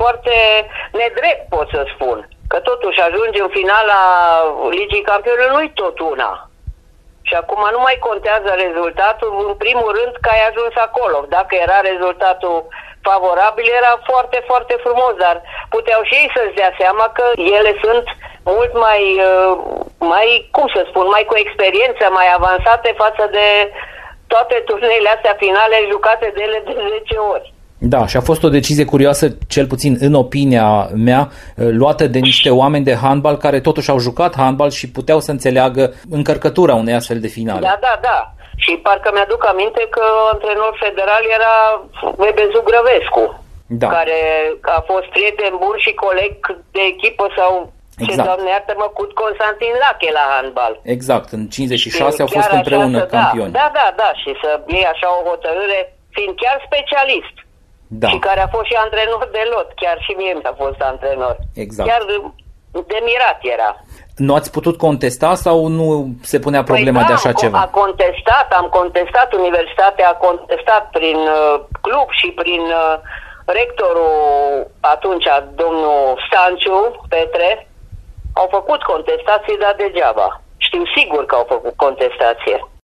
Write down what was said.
foarte nedrept, pot să spun. Că totuși ajungi în finala Ligii Campionilor, nu-i tot una. Și acum nu mai contează rezultatul, în primul rând că ai ajuns acolo. Dacă era rezultatul favorabil, era foarte, foarte frumos, dar puteau și ei să-și dea seama că ele sunt mult mai, cum să spun, mai cu experiență, mai avansate față de toate turneile astea finale jucate de ele de 10 ori. Da, și a fost o decizie curioasă, cel puțin în opinia mea, luată de niște oameni de handbal care totuși au jucat handbal și puteau să înțeleagă încărcătura unei astfel de finale. Da. Și parcă mi-aduc aminte că antrenor federal era Bebezu Grăvescu, care a fost prieten bun și coleg de echipă sau, ce Doamne iartă-mă, cu Constantin Lache la handbal. Exact, în 56 au fost împreună campioni. Da, și să iei așa o hotărâre, fiind chiar specialist. Da. Și care a fost și antrenor de lot, chiar și mie mi-a fost antrenor. Exact. Chiar de mirat era. Nu ați putut contesta sau nu se punea problema de așa ceva? Am contestat, universitatea a contestat prin club și prin rectorul atunci, domnul Stanciu Petre, au făcut contestații, dar degeaba. Știu sigur că au făcut contestație.